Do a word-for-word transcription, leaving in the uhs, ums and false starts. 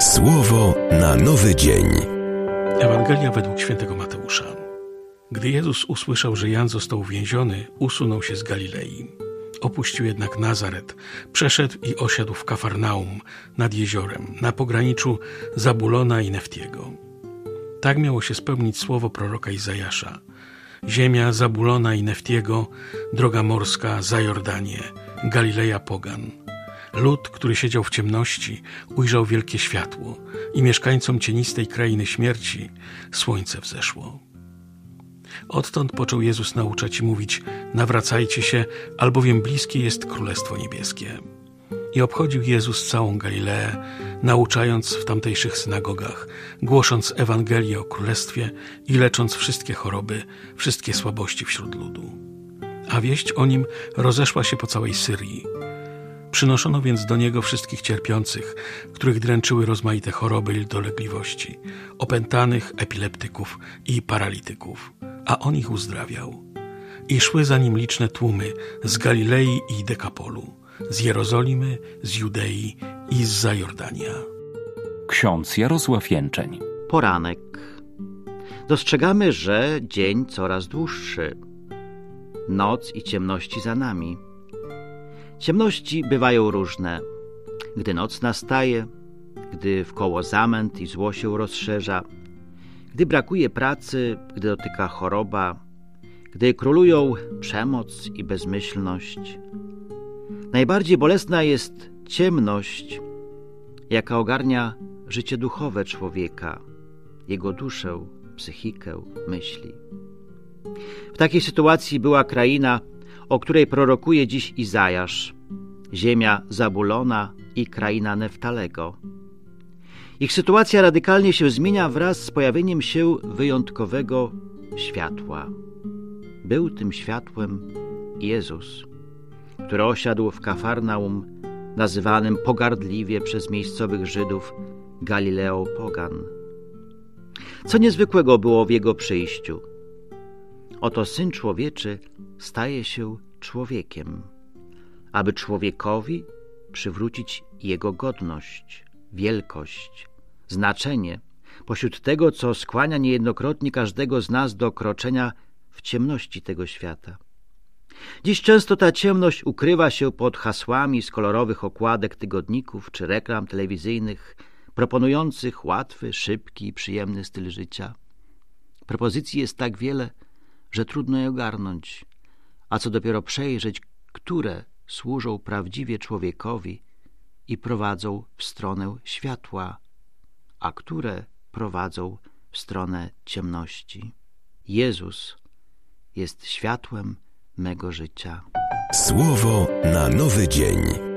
Słowo na nowy dzień. Ewangelia według świętego Mateusza. Gdy Jezus usłyszał, że Jan został uwięziony, usunął się z Galilei. Opuścił jednak Nazaret, przeszedł i osiadł w Kafarnaum nad jeziorem, na pograniczu Zabulona i Neftiego. Tak miało się spełnić słowo proroka Izajasza. Ziemia Zabulona i Neftiego, droga morska za Jordanię, Galileja pogan. Lud, który siedział w ciemności, ujrzał wielkie światło i mieszkańcom cienistej krainy śmierci słońce wzeszło. Odtąd począł Jezus nauczać i mówić: nawracajcie się, albowiem bliskie jest Królestwo Niebieskie. I obchodził Jezus całą Galileę, nauczając w tamtejszych synagogach, głosząc Ewangelię o Królestwie i lecząc wszystkie choroby, wszystkie słabości wśród ludu. A wieść o Nim rozeszła się po całej Syrii. Przynoszono więc do Niego wszystkich cierpiących, których dręczyły rozmaite choroby i dolegliwości, opętanych, epileptyków i paralityków, a On ich uzdrawiał. I szły za Nim liczne tłumy z Galilei i Dekapolu, z Jerozolimy, z Judei i z Jordania. Ksiądz Jarosław Jęczeń. Poranek. Dostrzegamy, że dzień coraz dłuższy. Noc i ciemności za nami. Ciemności bywają różne. Gdy noc nastaje, gdy wkoło zamęt i zło się rozszerza, gdy brakuje pracy, gdy dotyka choroba, gdy królują przemoc i bezmyślność. Najbardziej bolesna jest ciemność, jaka ogarnia życie duchowe człowieka, jego duszę, psychikę, myśli. W takiej sytuacji była kraina, o której prorokuje dziś Izajasz, ziemia Zabulona i kraina Neftalego. Ich sytuacja radykalnie się zmienia wraz z pojawieniem się wyjątkowego światła. Był tym światłem Jezus, który osiadł w Kafarnaum, nazywanym pogardliwie przez miejscowych Żydów Galileą pogan. Co niezwykłego było w Jego przyjściu? Oto Syn Człowieczy staje się człowiekiem, aby człowiekowi przywrócić jego godność, wielkość, znaczenie pośród tego, co skłania niejednokrotnie każdego z nas do kroczenia w ciemności tego świata. Dziś często ta ciemność ukrywa się pod hasłami z kolorowych okładek tygodników czy reklam telewizyjnych proponujących łatwy, szybki i przyjemny styl życia. Propozycji jest tak wiele, że trudno je ogarnąć, a co dopiero przejrzeć, które służą prawdziwie człowiekowi i prowadzą w stronę światła, a które prowadzą w stronę ciemności. Jezus jest światłem mego życia. Słowo na nowy dzień.